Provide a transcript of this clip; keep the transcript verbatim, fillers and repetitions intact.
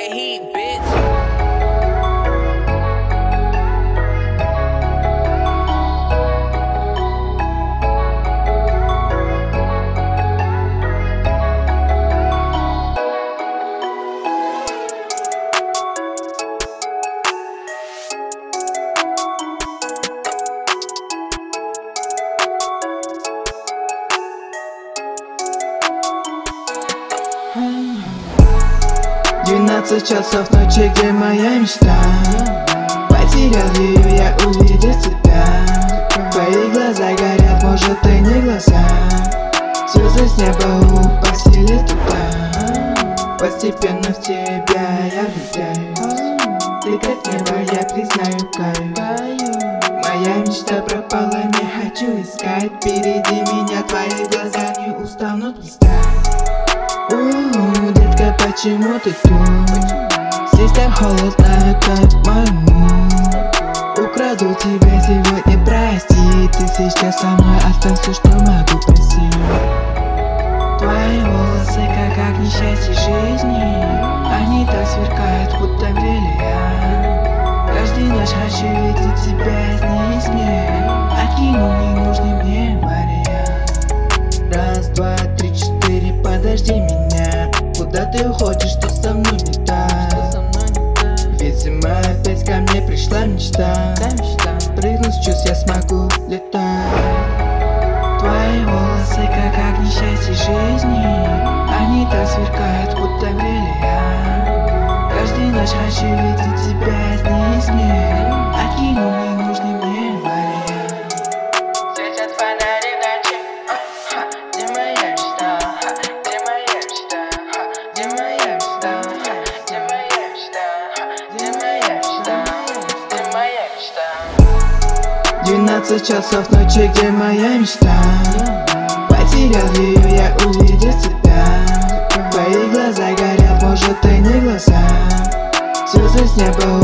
that heat, bitch. Двенадцать часов ночи, где моя мечта? Потерял ее, я увидел тебя. Твои глаза горят, может и не глаза. Звезды с неба упасили туда. Постепенно в тебя я влюбляюсь. Ты как небо, я признаю, каюсь. Моя мечта пропала, не хочу искать. Впереди меня твои глаза не устанут блистать. У-у-у, детка, почему ты тут? Здесь так холодно, как моему. Украду тебя сегодня, прости. Ты сейчас со мной, оставь все, что могу, просить. Твои волосы, как огни счастья жизни. Они так сверкают, будто бриллиант. Каждую ночь хочу видеть тебя снись мне. Откинул ненужный мне вариант. Раз, два, три, четыре, подожди меня. Куда ты уходишь, что со мной не так? Видимо, опять ко мне пришла мечта. Прыгнуть с чувств я смогу летать. Твои волосы, как огни счастья жизни. Они так сверкают, будто бриллиант. Каждую ночь хочу видеть тебя снись мне. Откинул ненужный мне вариант. Светят фонари в ночи. Где моя мечта? Где моя мечта? Где моя мечта? Где моя мечта? Где моя мечта? Где моя мечта? Двенадцать часов ночи, где моя мечта? Потерял ее, я увидел тебя. Твои глаза горят, может и не глаза. Звезды с неба